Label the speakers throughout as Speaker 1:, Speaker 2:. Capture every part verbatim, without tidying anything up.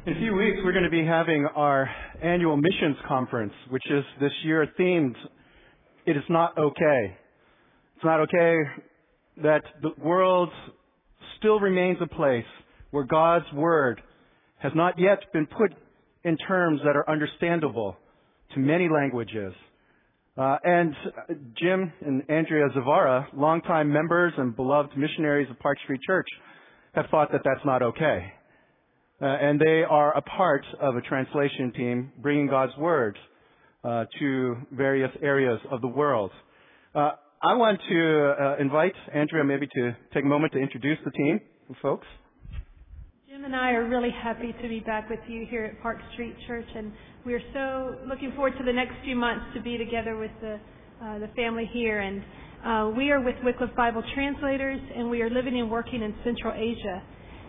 Speaker 1: In a few weeks, we're going to be having our annual missions conference, which is this year themed, It is Not Okay. It's not okay that the world still remains a place where God's Word has not yet been put in terms that are understandable to many languages. Uh, and Jim and Andrea Zavara, longtime members and beloved missionaries of Park Street Church, have thought that that's not okay. Uh, and they are a part of a translation team bringing God's Word uh, to various areas of the world. Uh, I want to uh, invite Andrea maybe to take a moment to introduce the team, folks.
Speaker 2: Jim and I are really happy to be back with you here at Park Street Church, and we're so looking forward to the next few months to be together with the uh, the family here. And uh, we are with Wycliffe Bible Translators, and we are living and working in Central Asia.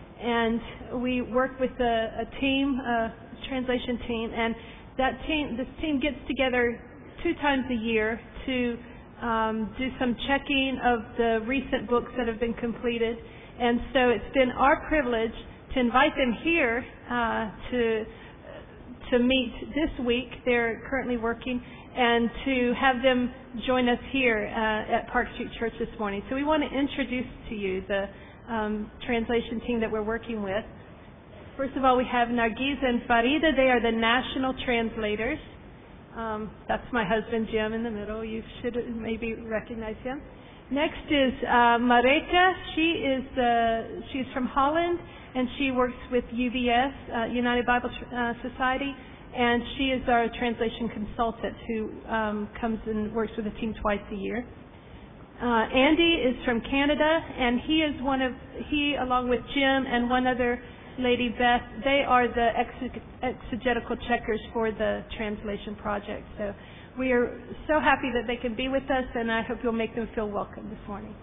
Speaker 2: And we work with a, a team, a translation team, and that team, this team gets together two times a year to um, do some checking of the recent books that have been completed. And so it's been our privilege to invite them here uh, to to meet this week. They're currently working, and to have them join us here uh, at Park Street Church this morning. So we want to introduce to you the um, translation team that we're working with. First of all, we have Nargiz and Farida. They are the national translators. Um, that's my husband, Jim, in the middle. You should maybe recognize him. Next is uh, Mareka. She is uh, she's from Holland, and she works with U B S, uh, United Bible uh, Society, and she is our translation consultant who um, comes and works with the team twice a year. Uh, Andy is from Canada, and he is one of, he along with Jim and one other lady, Beth, they are the exegetical checkers for the translation project. So we are so happy that they can be with us, and I hope you'll make them feel welcome this morning.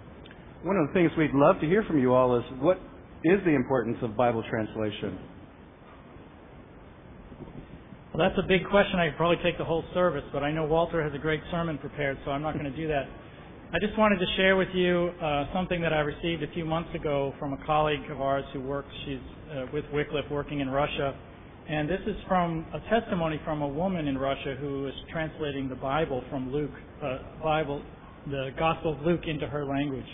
Speaker 1: One of the things we'd love to hear from you all is what is the importance of Bible translation?
Speaker 3: Well, that's a big question. I could probably take the whole service, but I know Walter has a great sermon prepared, so I'm not going to do that. I just wanted to share with you uh, something that I received a few months ago from a colleague of ours who works, she's uh, with Wycliffe working in Russia. And this is from a testimony from a woman in Russia who is translating the Bible from Luke, uh, Bible, the Gospel of Luke into her language.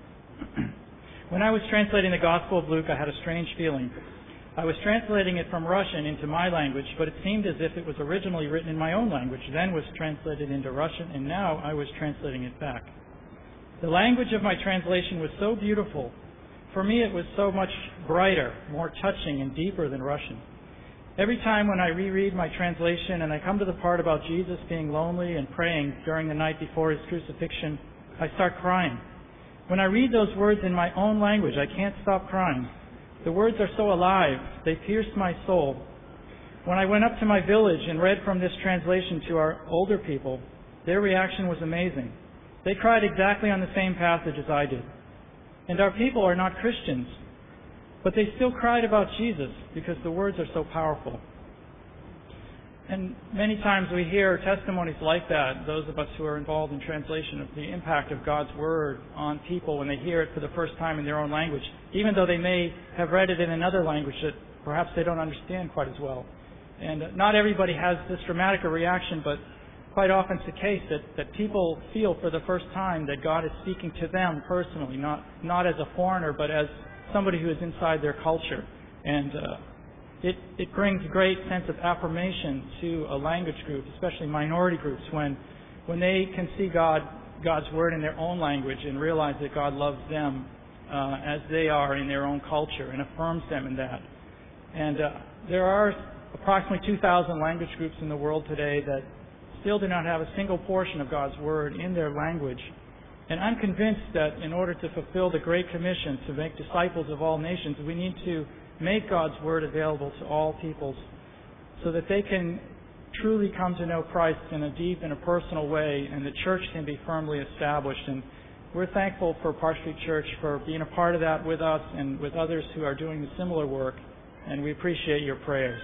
Speaker 3: When I was translating the Gospel of Luke, I had a strange feeling. I was translating it from Russian into my language, but it seemed as if it was originally written in my own language, then was translated into Russian, and now I was translating it back. The language of my translation was so beautiful. For me, it was so much brighter, more touching, and deeper than Russian. Every time when I reread my translation and I come to the part about Jesus being lonely and praying during the night before his crucifixion, I start crying. When I read those words in my own language, I can't stop crying. The words are so alive, they pierce my soul. When I went up to my village and read from this translation to our older people, their reaction was amazing. They cried exactly on the same passage as I did. And our people are not Christians, but they still cried about Jesus because the words are so powerful. And many times we hear testimonies like that, those of us who are involved in translation, of the impact of God's Word on people when they hear it for the first time in their own language, even though they may have read it in another language that perhaps they don't understand quite as well. And not everybody has this dramatic a reaction, but quite often it's the case that, that people feel for the first time that God is speaking to them personally, not, not as a foreigner, but as somebody who is inside their culture. And uh, it, it brings a great sense of affirmation to a language group, especially minority groups, when when they can see God, God's Word in their own language and realize that God loves them uh, as they are in their own culture and affirms them in that. And uh, there are approximately two thousand language groups in the world today that still do not have a single portion of God's Word in their language. And I'm convinced that in order to fulfill the Great Commission to make disciples of all nations, we need to make God's Word available to all peoples so that they can truly come to know Christ in a deep and a personal way, and the church can be firmly established. And we're thankful for Park Street Church for being a part of that with us and with others who are doing the similar work, and we appreciate your prayers.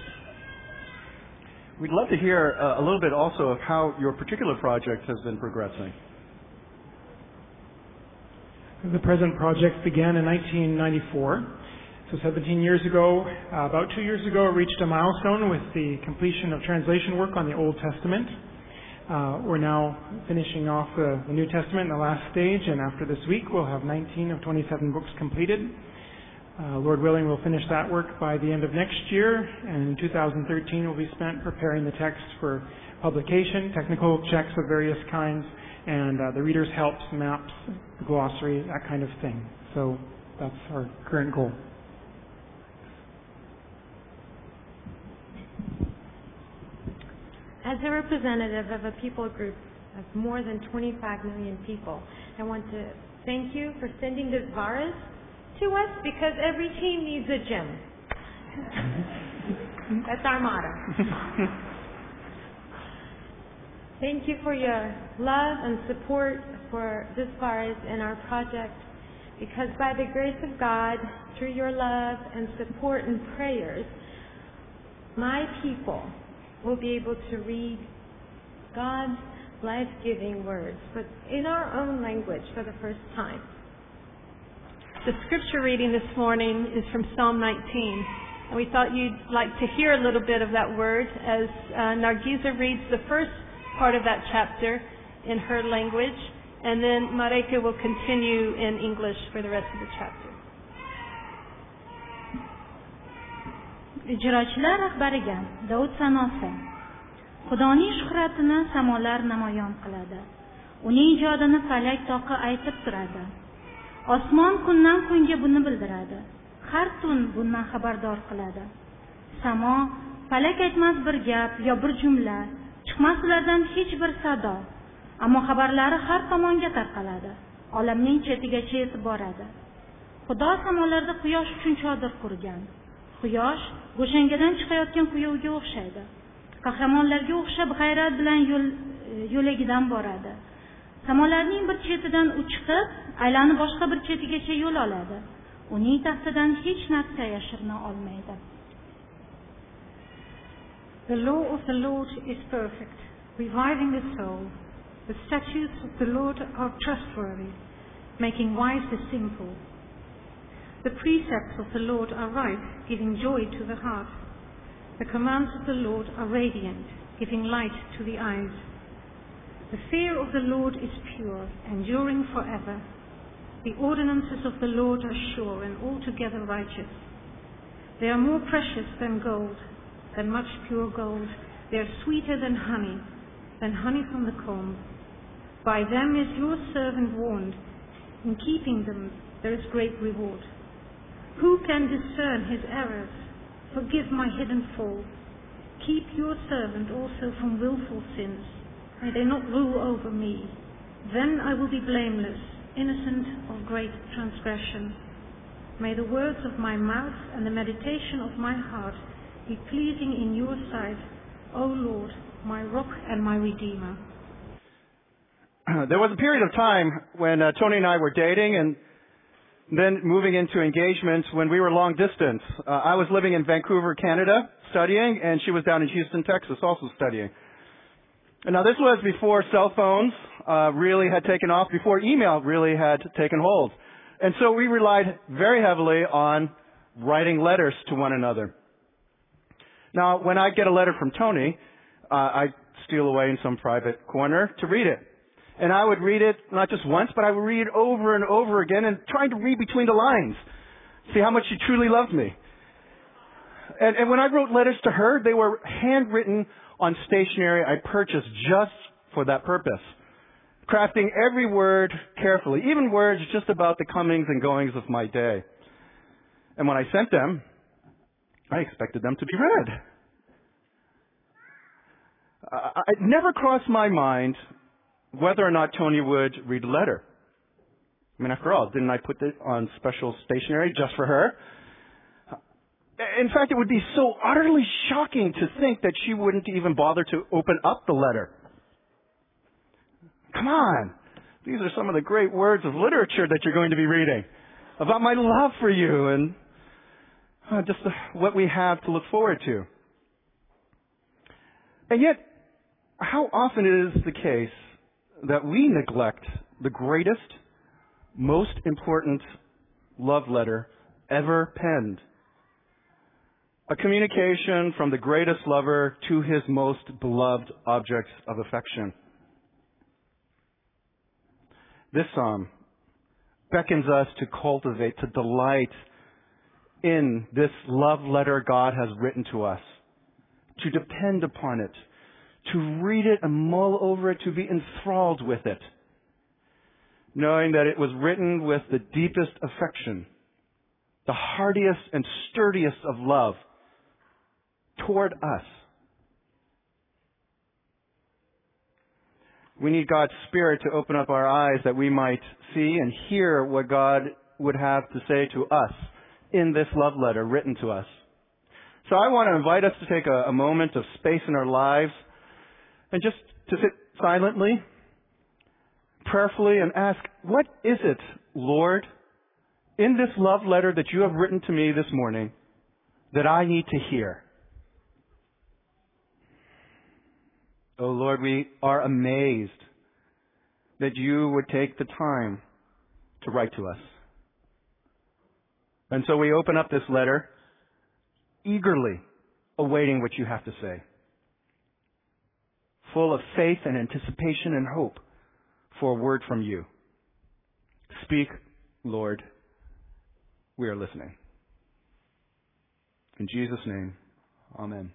Speaker 1: We'd love to hear uh, a little bit also of how your particular project has been progressing.
Speaker 4: The present project began in nineteen ninety-four. So seventeen years ago, uh, about two years ago, it reached a milestone with the completion of translation work on the Old Testament. Uh, we're now finishing off the, the New Testament in the last stage, and after this week, we'll have nineteen of twenty-seven books completed. Uh, Lord willing, we'll finish that work by the end of next year, and in two thousand thirteen will be spent preparing the text for publication, technical checks of various kinds, and uh, the reader's helps, maps, glossary, that kind of thing. So that's our current goal.
Speaker 5: As a representative of a people group of more than twenty-five million people, I want to thank you for sending this virus to us, because every team needs a gym. That's our motto. Thank you for your love and support for this virus and our project, because by the grace of God, through your love and support and prayers, my people will be able to read God's life-giving words, but in our own language for the first time.
Speaker 2: The scripture reading this morning is from Psalm nineteen, and we thought you'd like to hear a little bit of that word as uh, Nargiza reads the first part of that chapter in her language, and then Mareka will continue in English for the rest of the chapter.
Speaker 6: Ijrochilar rahbariga Davud sanosi. Xudoning shuhratini samolar namoyon qiladi. Uning ijodini falak toqi aytib turadi. Osmon kundan kunga buni bildiradi. Har tun bundan xabardor qiladi. Samo falak aytmas bir gap yo bir jumla, chiqmas ulardan hech bir sado. Ammo xabarlari har tomonga tarqaladi. Olamning chetigacha yetib boradi. Xudo samolarda quyosh uchun chodir qurgan. Quyosh go'shangadan chiqayotgan kuyovga o'xshaydi. Qahramonlarga o'xshab g'ayrat bilan yo'l yo'lagidan boradi. Samolarning bir chetidan u chiqib, aylanib boshqa bir chetigacha yo'l oladi. Uning taxtidan hech narsa yashirina olmaydi.
Speaker 7: The law of the Lord is perfect, reviving the soul. The statutes of the Lord are trustworthy, making wise the simple. The precepts of the Lord are right, giving joy to the heart. The commands of the Lord are radiant, giving light to the eyes. The fear of the Lord is pure, enduring forever. The ordinances of the Lord are sure and altogether righteous. They are more precious than gold, than much pure gold. They are sweeter than honey, than honey from the comb. By them is your servant warned. In keeping them there is great reward. Who can discern his errors? Forgive my hidden faults. Keep your servant also from willful sins. May they not rule over me. Then I will be blameless, innocent of great transgression. May the words of my mouth and the meditation of my heart be pleasing in your sight, O Lord, my rock and my redeemer.
Speaker 1: There was a period of time when uh, Tony and I were dating, and then moving into engagements when we were long distance. Uh, I was living in Vancouver, Canada, studying, and she was down in Houston, Texas, also studying. And now this was before cell phones uh, really had taken off, before email really had taken hold. And so we relied very heavily on writing letters to one another. Now, when I get a letter from Tony, uh, I steal away in some private corner to read it. And I would read it not just once, but I would read it over and over again and trying to read between the lines, see how much she truly loved me. And, and when I wrote letters to her, they were handwritten on stationery I purchased just for that purpose, crafting every word carefully, even words just about the comings and goings of my day. And when I sent them, I expected them to be read. Uh, it never crossed my mind whether or not Tony would read a letter. I mean, after all, didn't I put it on special stationery just for her? In fact, it would be so utterly shocking to think that she wouldn't even bother to open up the letter. Come on. These are some of the great words of literature that you're going to be reading about my love for you and uh, just the, what we have to look forward to. And yet, how often it is the case that we neglect the greatest, most important love letter ever penned. A communication from the greatest lover to his most beloved objects of affection. This psalm beckons us to cultivate, to delight in this love letter God has written to us, to depend upon it, to read it and mull over it, to be enthralled with it, knowing that it was written with the deepest affection, the heartiest and sturdiest of love toward us. We need God's Spirit to open up our eyes that we might see and hear what God would have to say to us in this love letter written to us. So I want to invite us to take a, a moment of space in our lives and just to sit silently, prayerfully, and ask, what is it, Lord, in this love letter that you have written to me this morning that I need to hear? Oh Lord, we are amazed that you would take the time to write to us. And so we open up this letter, eagerly awaiting what you have to say, full of faith and anticipation and hope for a word from you. Speak, Lord. We are listening. In Jesus' name, amen.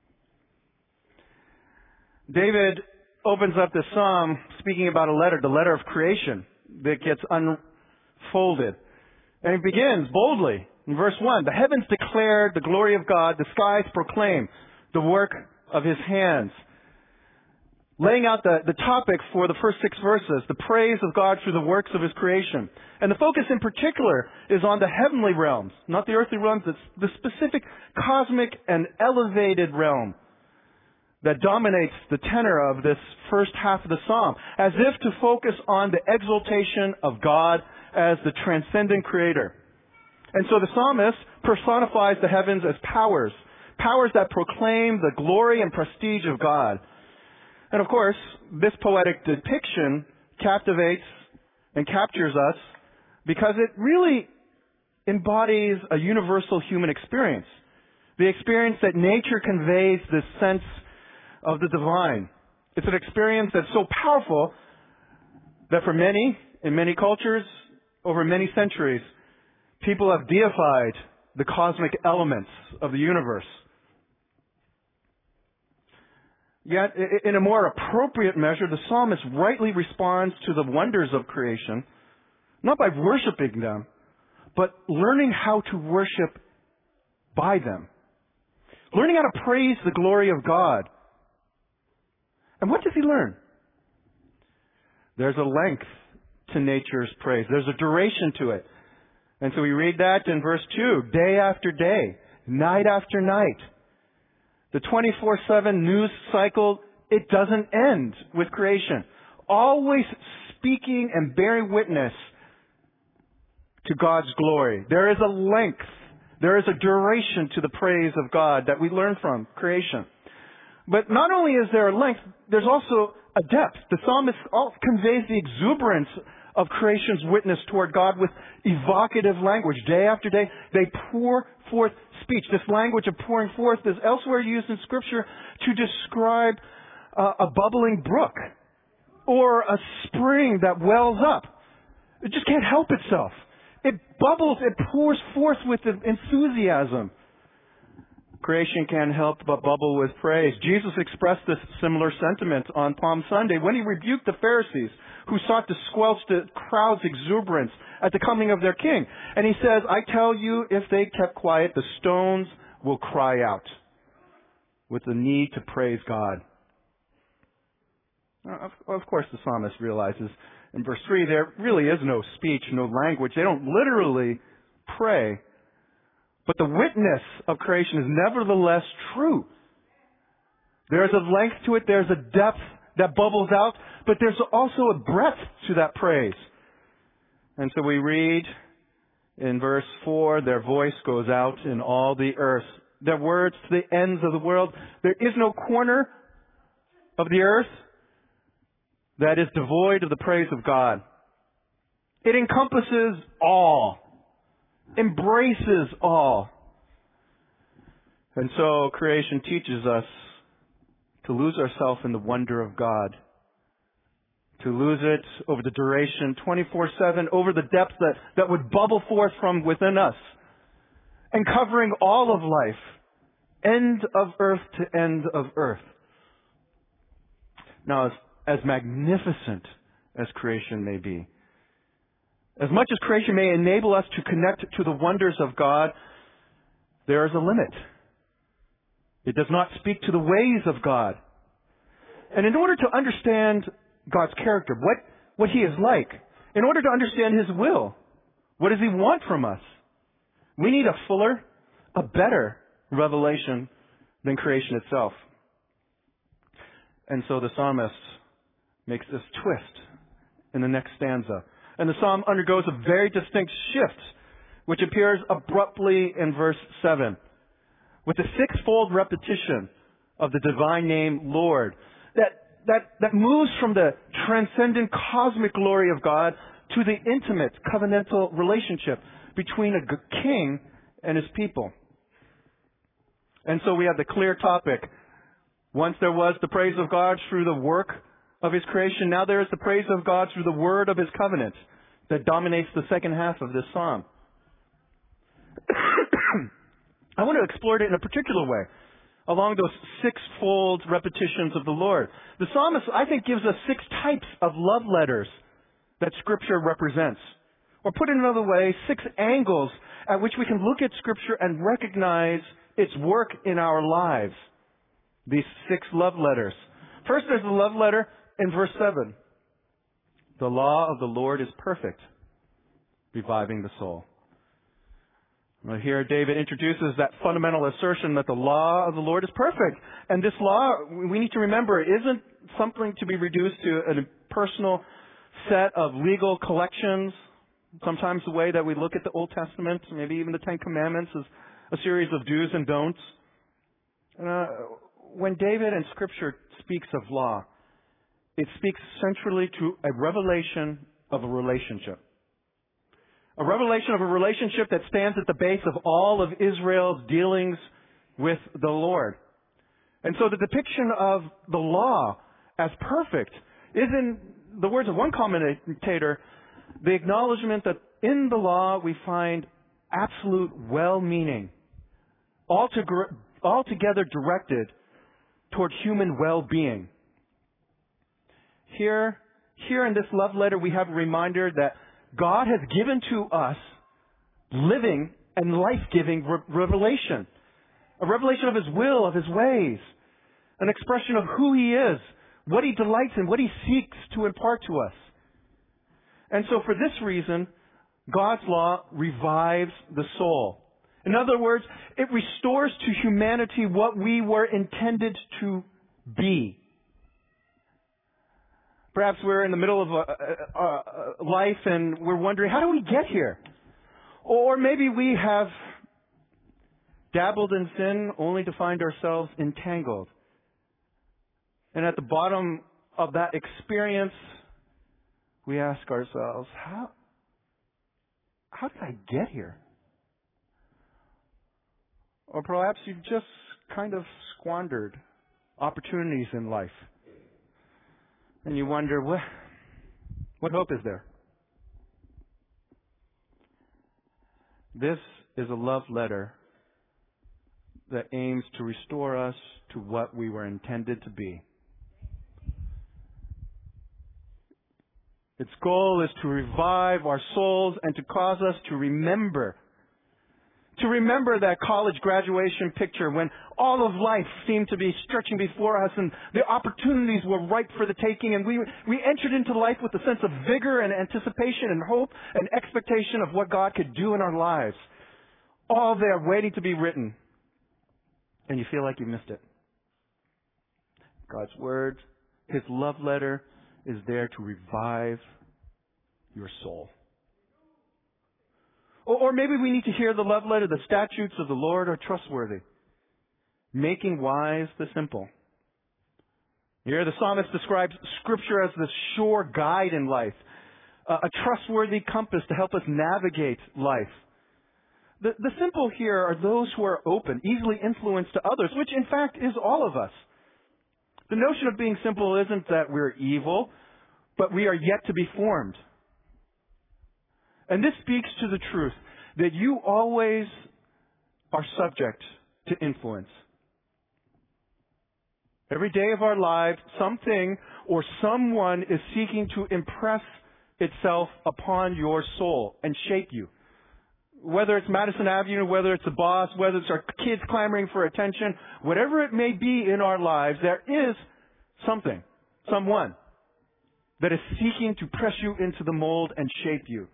Speaker 1: David opens up this psalm speaking about a letter, the letter of creation that gets unfolded. And he begins boldly in verse one. The heavens declare the glory of God. The skies proclaim the work of his hands. Laying out the, the topic for the first six verses, the praise of God through the works of his creation. And the focus in particular is on the heavenly realms, not the earthly realms. It's the specific cosmic and elevated realm that dominates the tenor of this first half of the psalm, as if to focus on the exaltation of God as the transcendent creator. And so the psalmist personifies the heavens as powers, powers that proclaim the glory and prestige of God. And of course, this poetic depiction captivates and captures us because it really embodies a universal human experience. The experience that nature conveys this sense of the divine. It's an experience that's so powerful that for many, in many cultures, over many centuries, people have deified the cosmic elements of the universe. Yet, in a more appropriate measure, the psalmist rightly responds to the wonders of creation, not by worshiping them, but learning how to worship by them. Learning how to praise the glory of God. And what does he learn? There's a length to nature's praise. There's a duration to it. And so we read that in verse two, day after day, night after night. The twenty-four seven news cycle, it doesn't end with creation. Always speaking and bearing witness to God's glory. There is a length, there is a duration to the praise of God that we learn from creation. But not only is there a length, there's also a depth. The psalmist conveys the exuberance of creation's witness toward God with evocative language. Day after day, they pour forth speech. This language of pouring forth is elsewhere used in Scripture to describe uh, a bubbling brook or a spring that wells up. It just can't help itself. It bubbles, it pours forth with enthusiasm. Creation can't help but bubble with praise. Jesus expressed this similar sentiment on Palm Sunday when he rebuked the Pharisees who sought to squelch the crowd's exuberance at the coming of their king. And he says, I tell you, if they kept quiet, the stones will cry out with the need to praise God. Of, of course, the psalmist realizes in verse three, there really is no speech, no language. They don't literally pray. But the witness of creation is nevertheless true. There's a length to it. There's a depth that bubbles out. But there's also a breadth to that praise. And so we read in verse four, their voice goes out in all the earth. Their words to the ends of the world. There is no corner of the earth that is devoid of the praise of God. It encompasses all. embraces all. And so creation teaches us to lose ourselves in the wonder of God, to lose it over the duration, twenty-four seven, over the depth that, that would bubble forth from within us, and covering all of life, end of earth to end of earth. Now, as, as magnificent as creation may be, as much as creation may enable us to connect to the wonders of God, there is a limit. It does not speak to the ways of God. And in order to understand God's character, what, what He is like, in order to understand His will, what does He want from us, we need a fuller, a better revelation than creation itself. And so the psalmist makes this twist in the next stanza. And the psalm undergoes a very distinct shift, which appears abruptly in verse seven, with the sixfold repetition of the divine name Lord, that, that, that moves from the transcendent cosmic glory of God to the intimate covenantal relationship between a king and his people. And so we have the clear topic. Once there was the praise of God through the work of His creation, now there is the praise of God through the word of His covenant that dominates the second half of this psalm. I want to explore it in a particular way, along those sixfold repetitions of the Lord. The psalmist, I think, gives us six types of love letters that Scripture represents. Or put it another way, six angles at which we can look at Scripture and recognize its work in our lives. These six love letters. First, there's the love letter in verse seven. The law of the Lord is perfect, reviving the soul. Well, here David introduces that fundamental assertion that the law of the Lord is perfect. And this law, we need to remember, isn't something to be reduced to a personal set of legal collections. Sometimes the way that we look at the Old Testament, maybe even the Ten Commandments, is a series of do's and don'ts. Uh, when David in Scripture speaks of law, it speaks centrally to a revelation of a relationship. A revelation of a relationship that stands at the base of all of Israel's dealings with the Lord. And so the depiction of the law as perfect is, in the words of one commentator, the acknowledgement that in the law we find absolute well-meaning, altogether directed toward human well-being. Here, here in this love letter we have a reminder that God has given to us living and life-giving re- revelation. A revelation of His will, of His ways. An expression of who He is, what He delights in, what He seeks to impart to us. And so for this reason, God's law revives the soul. In other words, it restores to humanity what we were intended to be. Perhaps we're in the middle of a, a, a life and we're wondering, how do we get here? Or maybe we have dabbled in sin only to find ourselves entangled. And at the bottom of that experience, we ask ourselves, how, how did I get here? Or perhaps you've just kind of squandered opportunities in life. And you wonder, what, what hope is there? This is a love letter that aims to restore us to what we were intended to be. Its goal is to revive our souls and to cause us to remember. To remember that college graduation picture when all of life seemed to be stretching before us and the opportunities were ripe for the taking, and we, we entered into life with a sense of vigor and anticipation and hope and expectation of what God could do in our lives. All there waiting to be written. And you feel like you missed it. God's Word, His love letter, is there to revive your soul. Or maybe we need to hear the love letter, the statutes of the Lord are trustworthy, making wise the simple. Here the psalmist describes Scripture as the sure guide in life, a trustworthy compass to help us navigate life. The, the simple here are those who are open, easily influenced to others, which in fact is all of us. The notion of being simple isn't that we're evil, but we are yet to be formed. And this speaks to the truth that you always are subject to influence. Every day of our lives, something or someone is seeking to impress itself upon your soul and shape you. Whether it's Madison Avenue, whether it's the boss, whether it's our kids clamoring for attention, whatever it may be in our lives, there is something, someone that is seeking to press you into the mold and shape you.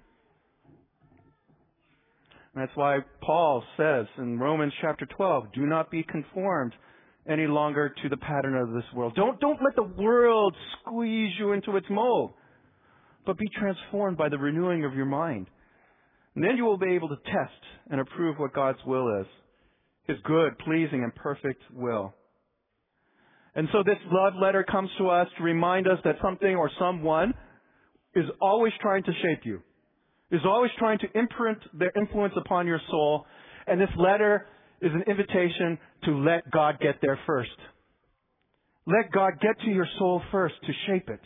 Speaker 1: And that's why Paul says in Romans chapter twelve, do not be conformed any longer to the pattern of this world. Don't, don't let the world squeeze you into its mold, but be transformed by the renewing of your mind. And then you will be able to test and approve what God's will is, His good, pleasing, and perfect will. And so this love letter comes to us to remind us that something or someone is always trying to shape you, is always trying to imprint their influence upon your soul. And this letter is an invitation to let God get there first. Let God get to your soul first to shape it,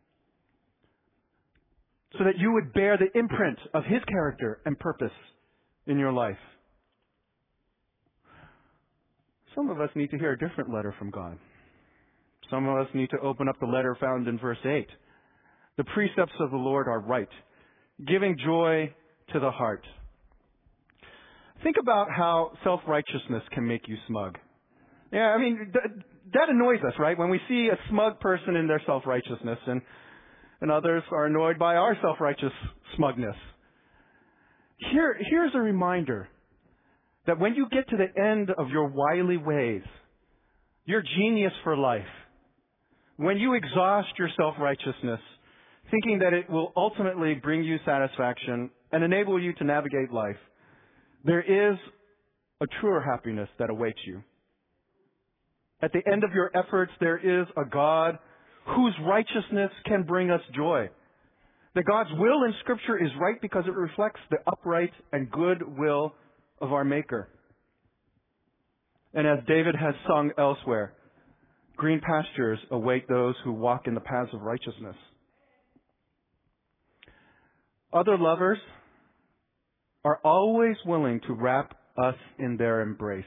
Speaker 1: so that you would bear the imprint of His character and purpose in your life. Some of us need to hear a different letter from God. Some of us need to open up the letter found in verse eight. The precepts of the Lord are right, giving joy to the heart. Think about how self-righteousness can make you smug. Yeah, I mean, th- that annoys us, right? When we see a smug person in their self-righteousness, and and others are annoyed by our self-righteous smugness. Here, here's a reminder that when you get to the end of your wily ways, your genius for life, when you exhaust your self-righteousness, thinking that it will ultimately bring you satisfaction and enable you to navigate life, there is a truer happiness that awaits you. At the end of your efforts, there is a God whose righteousness can bring us joy. That God's will in Scripture is right because it reflects the upright and good will of our Maker. And as David has sung elsewhere, green pastures await those who walk in the paths of righteousness. Other lovers are always willing to wrap us in their embrace.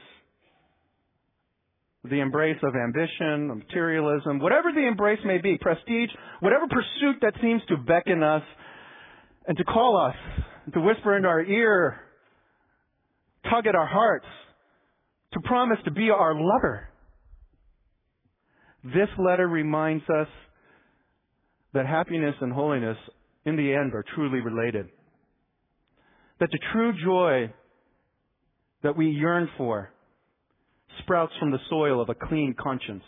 Speaker 1: The embrace of ambition, of materialism, whatever the embrace may be, prestige, whatever pursuit that seems to beckon us and to call us, and to whisper in our ear, tug at our hearts, to promise to be our lover. This letter reminds us that happiness and holiness in the end are truly related. That the true joy that we yearn for sprouts from the soil of a clean conscience.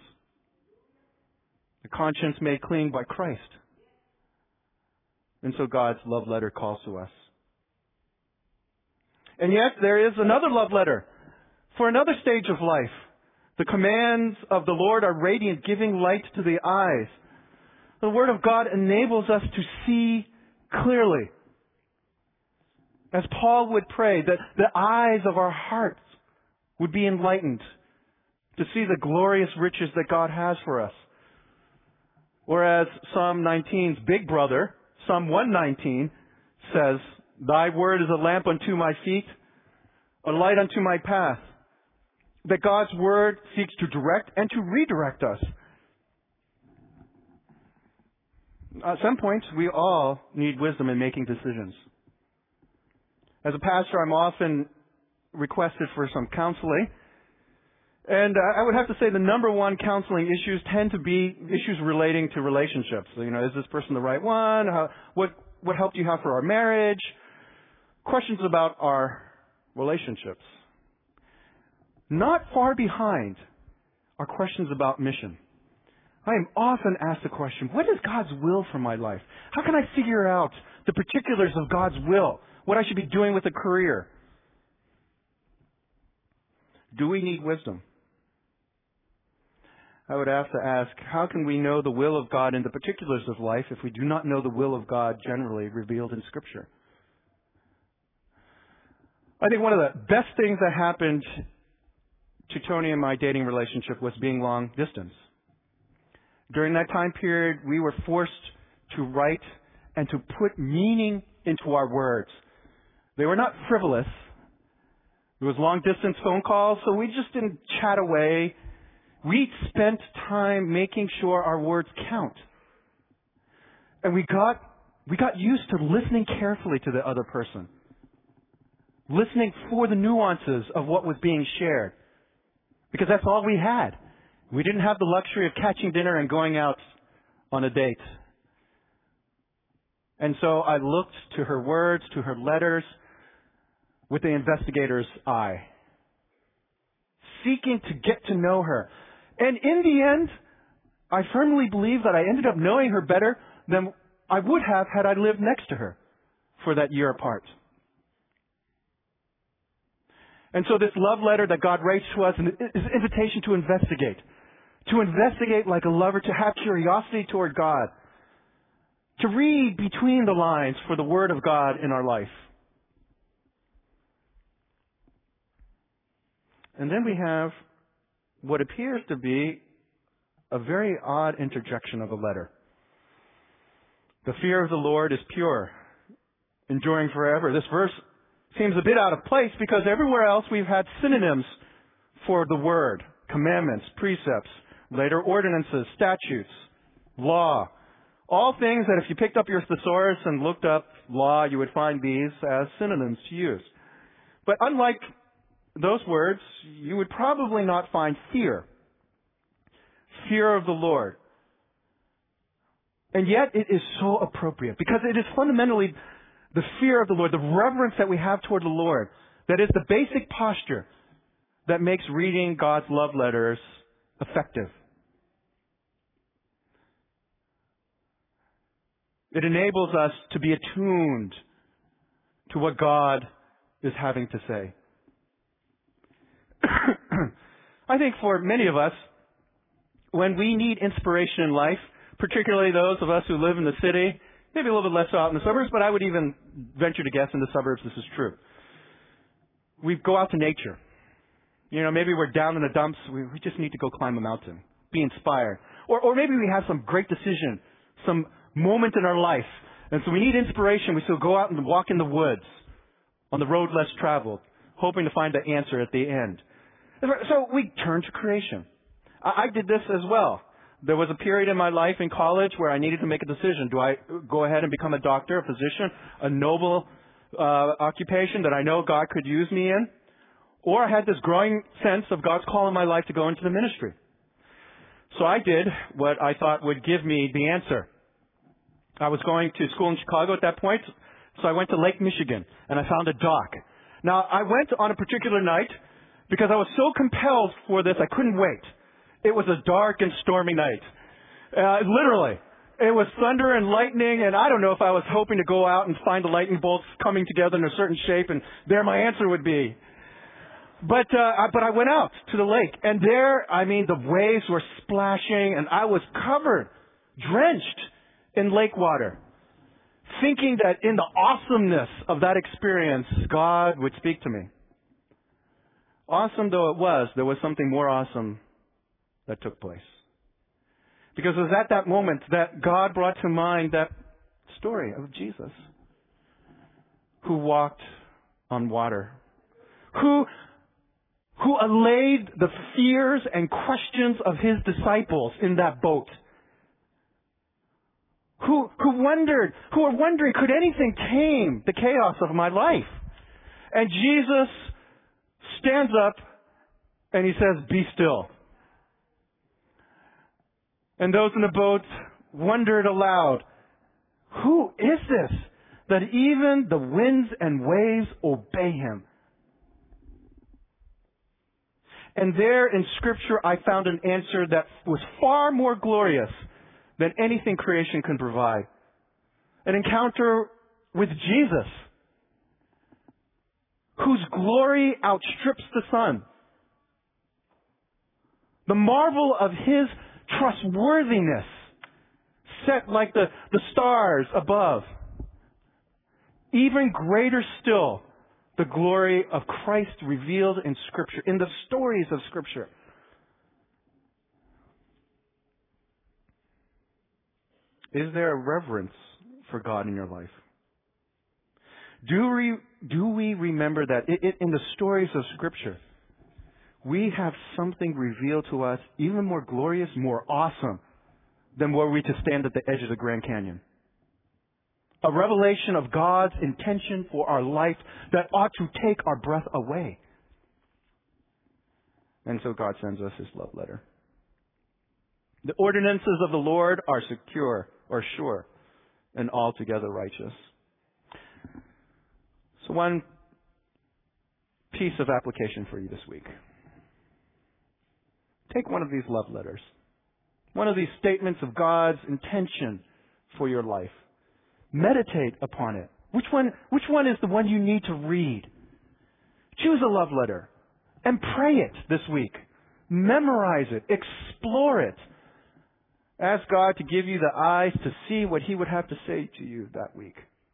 Speaker 1: A conscience made clean by Christ. And so God's love letter calls to us. And yet there is another love letter for another stage of life. The commands of the Lord are radiant, giving light to the eyes. The Word of God enables us to see clearly. As Paul would pray, that the eyes of our hearts would be enlightened to see the glorious riches that God has for us. Whereas Psalm nineteen's big brother, Psalm one nineteen, says, Thy word is a lamp unto my feet, a light unto my path. That God's word seeks to direct and to redirect us. At some points, we all need wisdom in making decisions. As a pastor, I'm often requested for some counseling. And I would have to say the number one counseling issues tend to be issues relating to relationships. So, you know, is this person the right one? How, what, what help do you have for our marriage? Questions about our relationships. Not far behind are questions about mission. I am often asked the question, what is God's will for my life? How can I figure out the particulars of God's will? What I should be doing with a career? Do we need wisdom? I would have to ask, how can we know the will of God in the particulars of life if we do not know the will of God generally revealed in Scripture? I think one of the best things that happened to Tony and my dating relationship was being long distance. During that time period, we were forced to write and to put meaning into our words. They were not frivolous. It was long distance phone calls, so we just didn't chat away. We spent time making sure our words count. And we got, we got used to listening carefully to the other person. Listening for the nuances of what was being shared. Because that's all we had. We didn't have the luxury of catching dinner and going out on a date. And so I looked to her words, to her letters, with the investigator's eye. Seeking to get to know her. And in the end, I firmly believe that I ended up knowing her better than I would have had I lived next to her for that year apart. And so this love letter that God writes to us is an invitation to investigate. To investigate like a lover, to have curiosity toward God. To read between the lines for the Word of God in our life. And then we have what appears to be a very odd interjection of a letter. The fear of the Lord is pure, enduring forever. This verse seems a bit out of place because everywhere else we've had synonyms for the word. Commandments, precepts, later ordinances, statutes, law. All things that if you picked up your thesaurus and looked up law, you would find these as synonyms to use. But unlike those words, you would probably not find fear. Fear of the Lord. And yet it is so appropriate because it is fundamentally the fear of the Lord, the reverence that we have toward the Lord, that is the basic posture that makes reading God's love letters effective. It enables us to be attuned to what God is having to say. I think for many of us, when we need inspiration in life, particularly those of us who live in the city, maybe a little bit less so out in the suburbs, but I would even venture to guess in the suburbs this is true. We go out to nature. You know, maybe we're down in the dumps. We, we just need to go climb a mountain, be inspired. Or, or maybe we have some great decision, some moment in our life. And so we need inspiration. We still go out and walk in the woods on the road less traveled, hoping to find the answer at the end. So we turn to creation. I, I did this as well. There was a period in my life in college where I needed to make a decision. Do I go ahead and become a doctor, a physician, a noble uh, occupation that I know God could use me in? Or I had this growing sense of God's call in my life to go into the ministry. So I did what I thought would give me the answer. I was going to school in Chicago at that point, so I went to Lake Michigan, and I found a dock. Now, I went on a particular night because I was so compelled for this, I couldn't wait. It was a dark and stormy night. Uh, literally. It was thunder and lightning, and I don't know if I was hoping to go out and find the lightning bolts coming together in a certain shape, and there my answer would be. But, uh, I, but I went out to the lake, and there, I mean, the waves were splashing, and I was covered, drenched in lake water, thinking that in the awesomeness of that experience, God would speak to me. Awesome though it was, there was something more awesome that took place. Because it was at that moment that God brought to mind that story of Jesus who walked on water, who, who allayed the fears and questions of his disciples in that boat. Who, who wondered, who were wondering, could anything tame the chaos of my life? And Jesus stands up and he says, "Be still." And those in the boat wondered aloud, who is this that even the winds and waves obey him? And there in Scripture I found an answer that was far more glorious than anything creation can provide. An encounter with Jesus, whose glory outstrips the sun. The marvel of his trustworthiness, set like the, the stars above. Even greater still, the glory of Christ revealed in Scripture, in the stories of Scripture. Is there a reverence for God in your life? Do we, do we remember that it, it, in the stories of Scripture, we have something revealed to us even more glorious, more awesome than were we to stand at the edge of the Grand Canyon? A revelation of God's intention for our life that ought to take our breath away. And so God sends us His love letter. The ordinances of the Lord are secure or sure and altogether righteous. So one piece of application for you this week. Take one of these love letters. One of these statements of God's intention for your life. Meditate upon it. Which one, which one is the one you need to read? Choose a love letter and pray it this week. Memorize it. Explore it. Ask God to give you the eyes to see what He would have to say to you that week.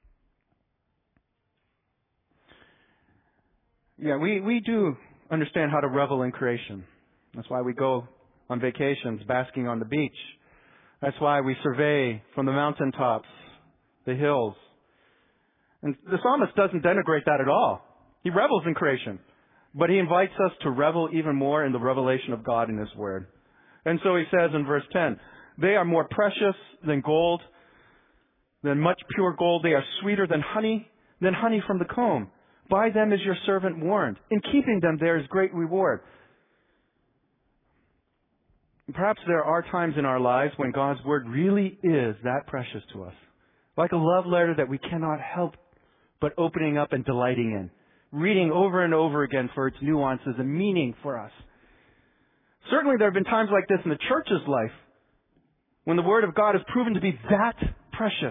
Speaker 1: Yeah, we, we do understand how to revel in creation. That's why we go on vacations, basking on the beach. That's why we survey from the mountaintops the hills. And the psalmist doesn't denigrate that at all. He revels in creation. But he invites us to revel even more in the revelation of God in His Word. And so he says in verse ten, they are more precious than gold, than much pure gold. They are sweeter than honey, than honey from the comb. By them is your servant warned. In keeping them there is great reward. Perhaps there are times in our lives when God's Word really is that precious to us. Like a love letter that we cannot help but opening up and delighting in. Reading over and over again for its nuances and meaning for us. Certainly there have been times like this in the church's life when the Word of God has proven to be that precious.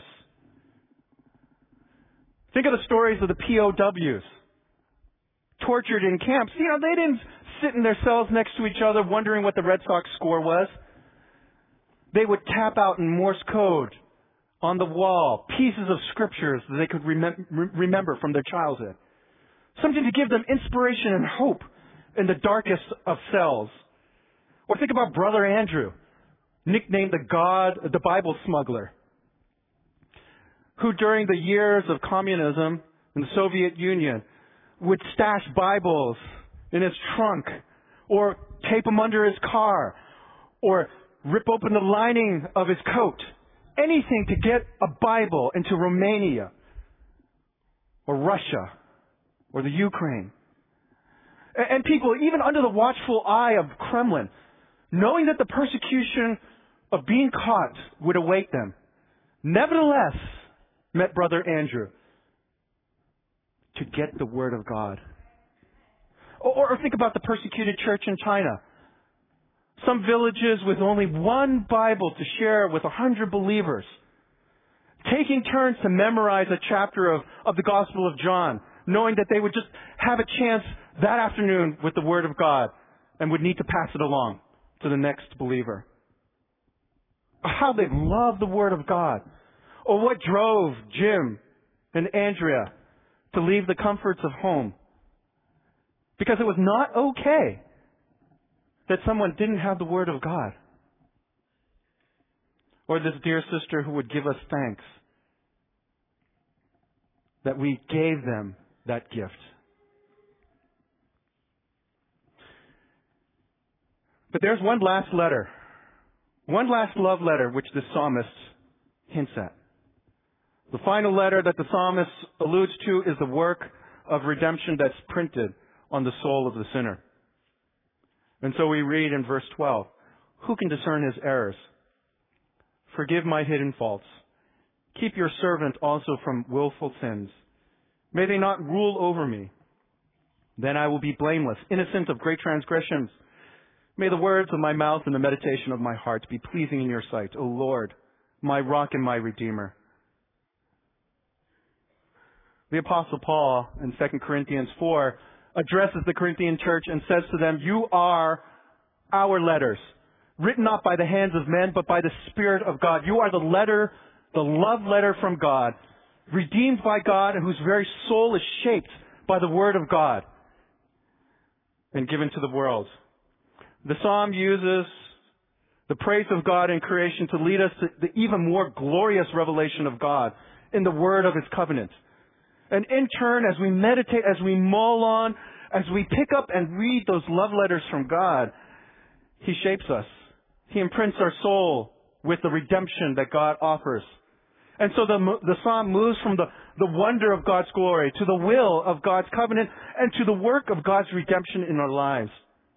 Speaker 1: Think of the stories of the P O Ws. Tortured in camps. You know, they didn't sit in their cells next to each other wondering what the Red Sox score was. They would tap out in Morse code on the wall pieces of scriptures that they could remem- remember from their childhood. Something to give them inspiration and hope in the darkest of cells. Or think about Brother Andrew, nicknamed the God, the Bible smuggler, who during the years of communism in the Soviet Union would stash Bibles in his trunk or tape them under his car or rip open the lining of his coat. Anything to get a Bible into Romania or Russia or the Ukraine. And people, even under the watchful eye of Kremlin, knowing that the persecution of being caught would await them, nevertheless met Brother Andrew to get the Word of God. Or, or think about the persecuted church in China. Some villages with only one Bible to share with a hundred believers, taking turns to memorize a chapter of, of the Gospel of John, knowing that they would just have a chance that afternoon with the Word of God and would need to pass it along to the next believer. How they love the Word of God. Or what drove Jim and Andrea to leave the comforts of home. Because it was not okay that someone didn't have the Word of God. Or this dear sister who would give us thanks that we gave them that gift. But there's one last letter. One last love letter which the psalmist hints at. The final letter that the psalmist alludes to is the work of redemption that's printed on the soul of the sinner. And so we read in verse twelve, who can discern his errors? Forgive my hidden faults. Keep your servant also from willful sins. May they not rule over me. Then I will be blameless, innocent of great transgressions. May the words of my mouth and the meditation of my heart be pleasing in your sight, O Lord, my rock and my redeemer. The Apostle Paul in Second Corinthians four addresses the Corinthian church and says to them, you are our letters, written not by the hands of men, but by the Spirit of God. You are the letter, the love letter from God, redeemed by God, and whose very soul is shaped by the Word of God and given to the world. The psalm uses the praise of God in creation to lead us to the even more glorious revelation of God in the Word of His covenant. And in turn, as we meditate, as we mull on, as we pick up and read those love letters from God, He shapes us. He imprints our soul with the redemption that God offers. And so the, the psalm moves from the, the wonder of God's glory to the will of God's covenant and to the work of God's redemption in our lives.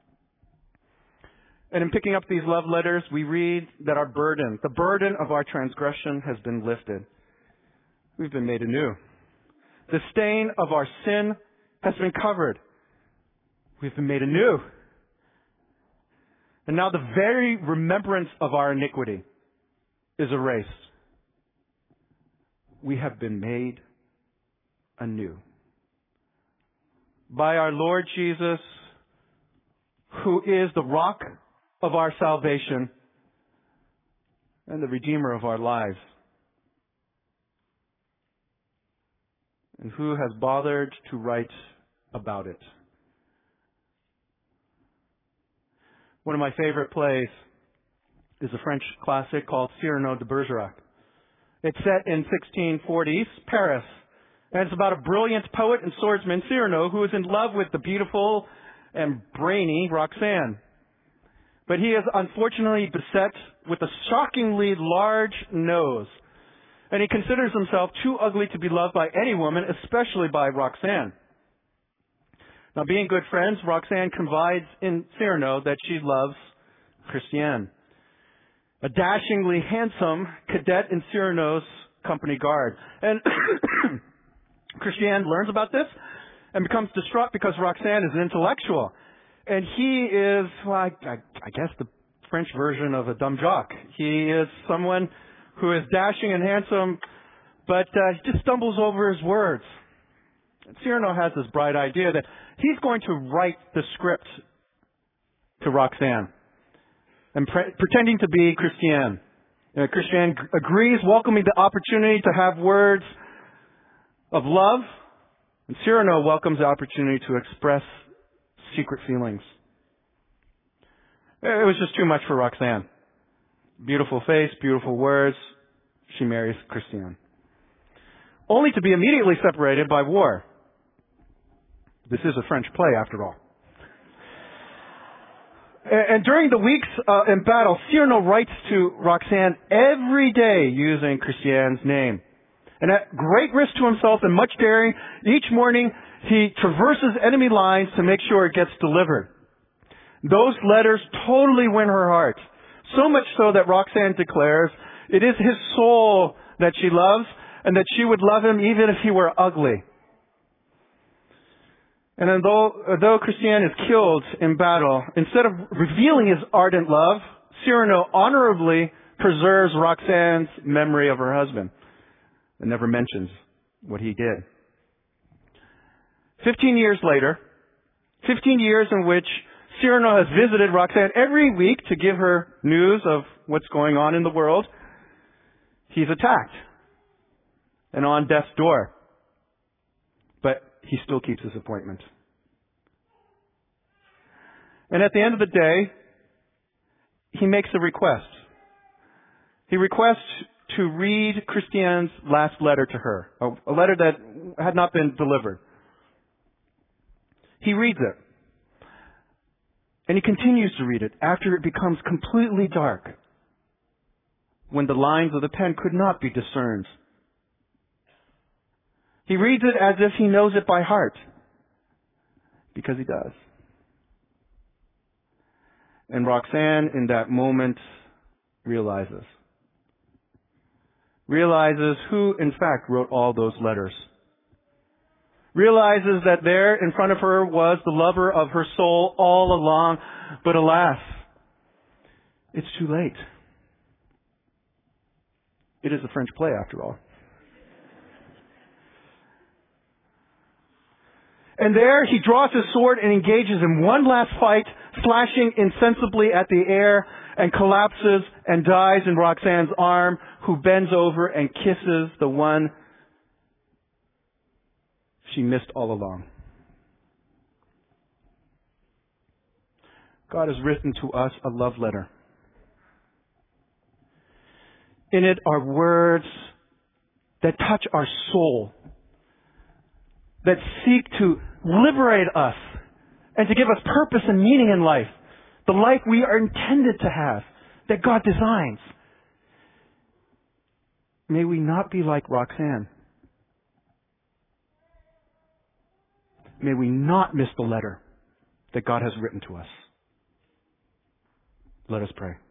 Speaker 1: And in picking up these love letters, we read that our burden, the burden of our transgression has been lifted. We've been made anew. The stain of our sin has been covered. We've been made anew. And now the very remembrance of our iniquity is erased. We have been made anew. By our Lord Jesus, who is the rock of our salvation and the Redeemer of our lives, and who has bothered to write about it. One of my favorite plays is a French classic called Cyrano de Bergerac. It's set in sixteen forties Paris, and it's about a brilliant poet and swordsman, Cyrano, who is in love with the beautiful and brainy Roxane. But he is unfortunately beset with a shockingly large nose, and he considers himself too ugly to be loved by any woman, especially by Roxane. Now, being good friends, Roxane confides in Cyrano that she loves Christiane, a dashingly handsome cadet in Cyrano's company guard. And Christiane learns about this and becomes distraught because Roxane is an intellectual. And he is, well, I, I, I guess the French version of a dumb jock. He is someone who is dashing and handsome, but uh, he just stumbles over his words. And Cyrano has this bright idea that he's going to write the script to Roxane, and pre- pretending to be Christiane. You know, Christiane g- agrees, welcoming the opportunity to have words of love, and Cyrano welcomes the opportunity to express secret feelings. It was just too much for Roxane. Beautiful face, beautiful words. She marries Christiane, only to be immediately separated by war. This is a French play, after all. And during the weeks uh, in battle, Cyrano writes to Roxane every day using Christiane's name. And at great risk to himself and much daring, each morning he traverses enemy lines to make sure it gets delivered. Those letters totally win her heart. So much so that Roxane declares it is his soul that she loves, and that she would love him even if he were ugly. And although, although Christiane is killed in battle, instead of revealing his ardent love, Cyrano honorably preserves Roxane's memory of her husband and never mentions what he did. Fifteen years later, fifteen years in which Cyrano has visited Roxane every week to give her news of what's going on in the world, he's attacked and on death's door. But he still keeps his appointment. And at the end of the day, he makes a request. He requests to read Christiane's last letter to her, a letter that had not been delivered. He reads it. And he continues to read it after it becomes completely dark, when the lines of the pen could not be discerned. He reads it as if he knows it by heart, because he does. And Roxane, in that moment, realizes. Realizes who, in fact, wrote all those letters. Realizes that there in front of her was the lover of her soul all along, but alas, it's too late. It is a French play, after all. And there he draws his sword and engages in one last fight, slashing insensibly at the air, and collapses and dies in Roxane's arm, who bends over and kisses the one she missed all along. God has written to us a love letter. In it are words that touch our soul, that seek to liberate us and to give us purpose and meaning in life, the life we are intended to have, that God designs. May we not be like Roxanne. May we not miss the letter that God has written to us. Let us pray.